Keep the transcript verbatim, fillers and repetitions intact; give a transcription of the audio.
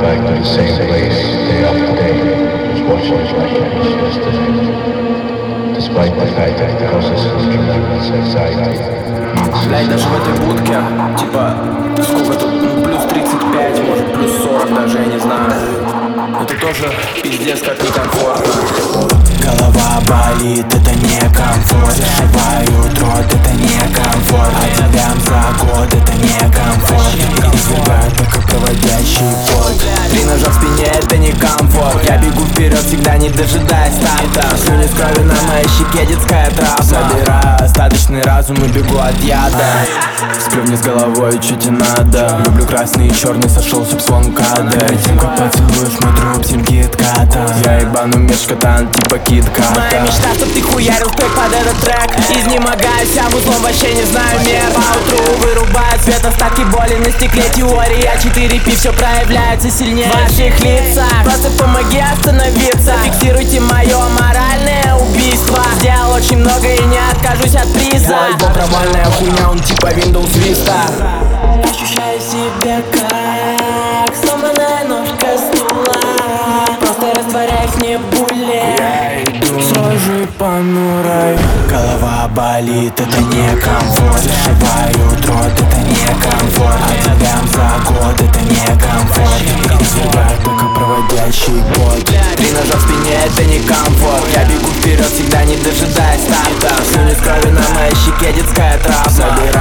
back to the same place day after day, just watching it like it was yesterday. Despite the fact that it causes us tremendous anxiety. Блядь, даже в этой будке, типа, сколько тут, ну, плюс тридцать пять, может, плюс сорок даже, я не знаю. Это тоже пиздец как некомфортно. Голова болит, это не комфорт. Зашивают рот, это не комфорт. А делям за год, это не комфорт. И извергают только проводящий пот. Три ножа в спине, это не комфорт. Я бегу вперед, всегда не дожидаясь старта. Слюни с кровью на моей щеке, детская травма. Забираю остаточный разум и бегу от яда. Сплю вниз головой, чуть и надо. Люблю красный и черный, сошелся в слон кадр. Перед тем, как поцелуешь мой труп, сим кит-ката. Я ебану меч-катан, типа кит-ката. Моя мечта, чтоб ты хуярил трек под этот трек. Изнемогаю вся узлом, вообще не знаю мер. Поутру вырубает свет, остатки боли на стекле. Теория четыре пи, все проявляется сильнее в ваших лицах. Просто помоги остановиться. Фиксируйте мое моральное убийство. Сделал очень много и не откажусь от приза. Мой альбом провальная хуйня, он типа Windows Vista. Ощущаю себя как сломанная ножка стула. Просто растворяюсь в небуле. С рожей понурой. Голова болит, это не комфорт. Зашивают рот, это не комфорт. А делям за год, это не комфорт. И извергают только проводящий пот. Три ножа в спине, это не комфорт. Я бегу вперед, всегда не дожидаясь старта. Слюни с кровью на моей щеке, детская травма.